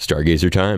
Stargazer time.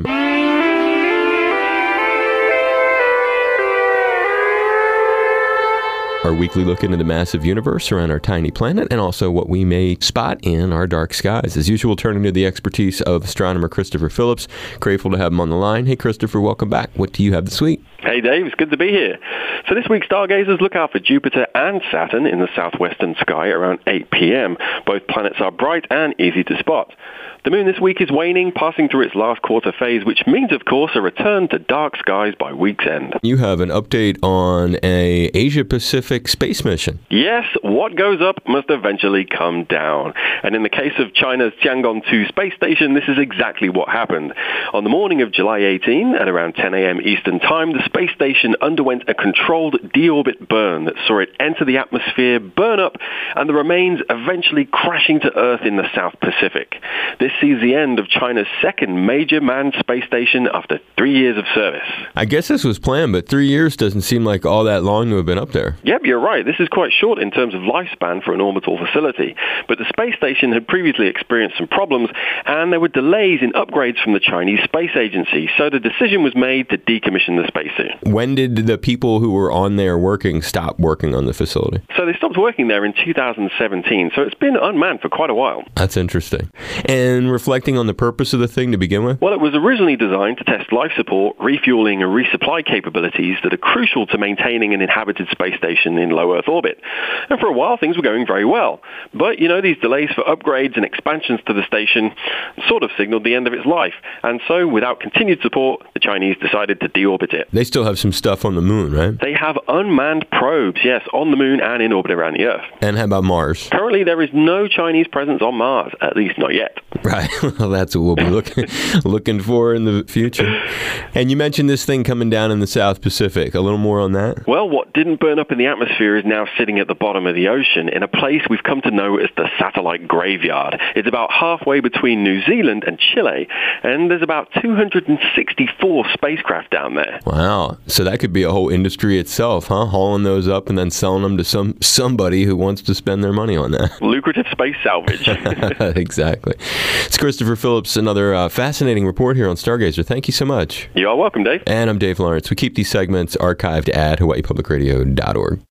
Our weekly look into the massive universe around our tiny planet and also what we may spot in our dark skies. As usual, turning to the expertise of astronomer Christopher Phillips. Grateful to have him on the line. Hey, Christopher, welcome back. What do you have this week? Hey, Dave. It's good to be here. So this week, stargazers look out for Jupiter and Saturn in the southwestern sky around 8 p.m. Both planets are bright and easy to spot. The moon this week is waning, passing through its last quarter phase, which means, of course, a return to dark skies by week's end. You have an update on a Asia-Pacific space mission. Yes, what goes up must eventually come down. And in the case of China's Tiangong-2 space station, this is exactly what happened. On the morning of July 18, at around 10 a.m. Eastern Time, the space station underwent a controlled deorbit burn that saw it enter the atmosphere, burn up, and the remains eventually crashing to Earth in the South Pacific. This sees the end of China's second major manned space station after 3 years of service. I guess this was planned, but 3 years doesn't seem like all that long to have been up there. Yep, you're right. This is quite short in terms of lifespan for an orbital facility. But the space station had previously experienced some problems, and there were delays in upgrades from the Chinese Space Agency, so the decision was made to decommission the spacesuit. When did the people who were on there working stop working on the facility? So they stopped working there in 2017, so it's been unmanned for quite a while. That's interesting. And reflecting on the purpose of the thing to begin with? Well, it was originally designed to test life support, refueling, and resupply capabilities that are crucial to maintaining an inhabited space station in low Earth orbit. And for a while, things were going very well. But, these delays for upgrades and expansions to the station sort of signaled the end of its life. And so, without continued support, the Chinese decided to deorbit it. They still have some stuff on the moon, right? They have unmanned probes, yes, on the moon and in orbit around the Earth. And how about Mars? Currently, there is no Chinese presence on Mars, at least not yet. Right. Well, that's what we'll be looking for in the future. And you mentioned this thing coming down in the South Pacific. A little more on that? Well, what didn't burn up in the atmosphere is now sitting at the bottom of the ocean in a place we've come to know as the satellite graveyard. It's about halfway between New Zealand and Chile, and there's about 264 spacecraft down there. Wow. So that could be a whole industry itself, huh? Hauling those up and then selling them to somebody who wants to spend their money on that. Lucrative space salvage. Exactly. It's Christopher Phillips, another fascinating report here on Stargazer. Thank you so much. You are welcome, Dave. And I'm Dave Lawrence. We keep these segments archived at hawaiipublicradio.org.